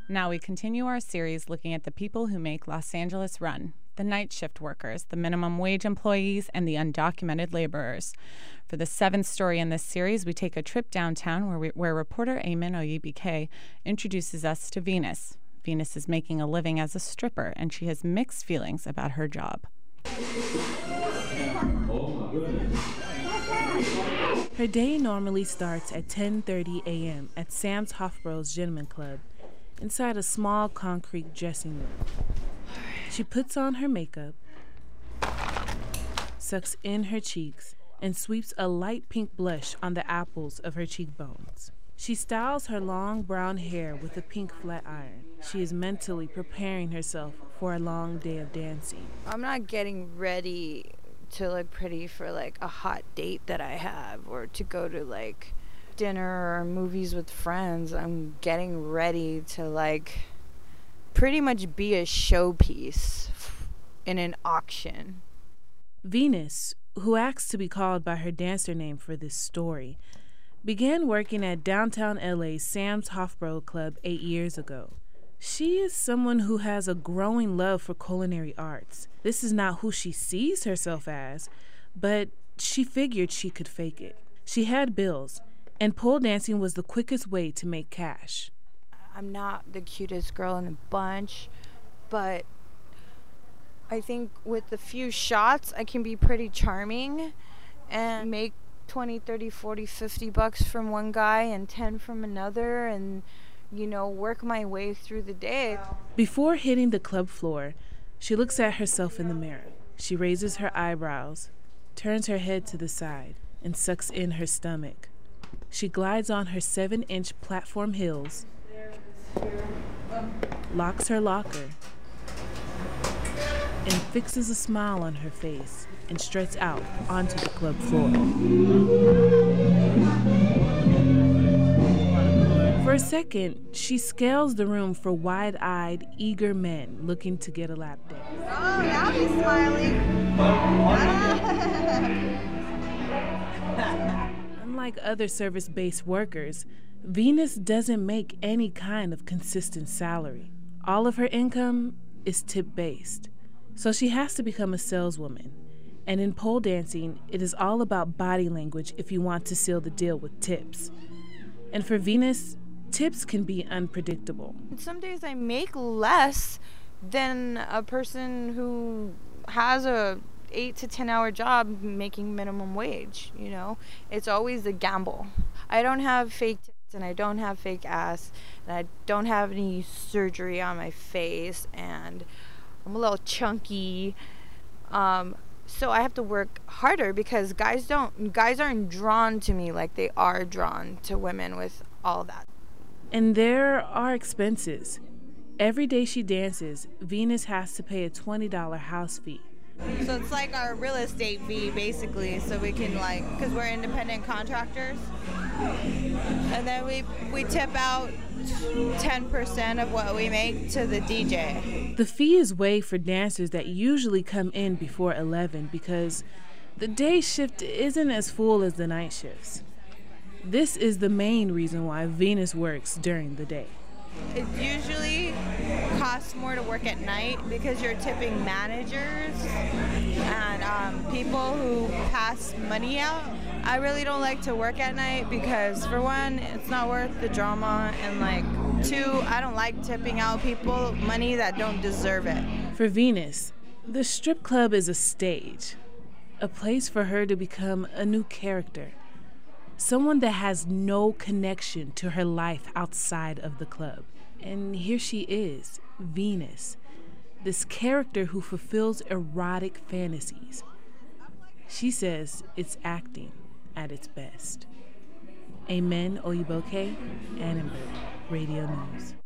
Now we continue our series looking at the people who make Los Angeles run, the night shift workers, the minimum wage employees, and the undocumented laborers. For the seventh story in this series, we take a trip downtown where reporter Ayman Oyibike introduces us to Venus. Venus is making a living as a stripper, and she has mixed feelings about her job. Her day normally starts at 10:30 a.m. at Sam's Hofbräu's Gentleman Club, inside a small concrete dressing room. She puts on her makeup, sucks in her cheeks, and sweeps a light pink blush on the apples of her cheekbones. She styles her long brown hair with a pink flat iron. She is mentally preparing herself for a long day of dancing. I'm not getting ready to look pretty for like a hot date that I have, or to go to like dinner or movies with friends. I'm getting ready to like pretty much be a showpiece in an auction. Venus, who asks to be called by her dancer name for this story, began working at downtown LA's Sam's Hofbräu Club 8 years ago. She is someone who has a growing love for culinary arts. This is not who she sees herself as, but she figured she could fake it. She had bills, and pole dancing was the quickest way to make cash. I'm not the cutest girl in the bunch, but I think with a few shots, I can be pretty charming and make 20, 30, 40, 50 bucks from one guy and 10 from another, and work my way through the day. Before hitting the club floor, she looks at herself in the mirror. She raises her eyebrows, turns her head to the side, and sucks in her stomach. She glides on her 7-inch platform heels, locks her locker, and fixes a smile on her face and struts out onto the club floor. For a second, she scales the room for wide-eyed, eager men looking to get a lap dance. Oh, now he's smiling. Unlike other service-based workers, Venus doesn't make any kind of consistent salary. All of her income is tip-based, so she has to become a saleswoman. And in pole dancing, it is all about body language if you want to seal the deal with tips. And for Venus, tips can be unpredictable. Some days I make less than a person who has a 8 to 10 hour job making minimum wage. It's always a gamble. I don't have fake tits, and I don't have fake ass, and I don't have any surgery on my face, and I'm a little chunky. So I have to work harder because guys aren't drawn to me like they are drawn to women with all that. And there are expenses. Every day she dances, Venus has to pay a $20 house fee. So it's like our real estate fee, basically, so we can, because we're independent contractors. And then we tip out 10% of what we make to the DJ. The fee is waived for dancers that usually come in before 11 because the day shift isn't as full as the night shifts. This is the main reason why Venus works during the day. It usually costs more to work at night because you're tipping managers and people who pass money out. I really don't like to work at night because, for one, it's not worth the drama, and two, I don't like tipping out people money that don't deserve it. For Venus, the strip club is a stage, a place for her to become a new character. Someone that has no connection to her life outside of the club. And here she is, Venus, this character who fulfills erotic fantasies. She says it's acting at its best. Ayman Oyibike, Annenberg, Radio News.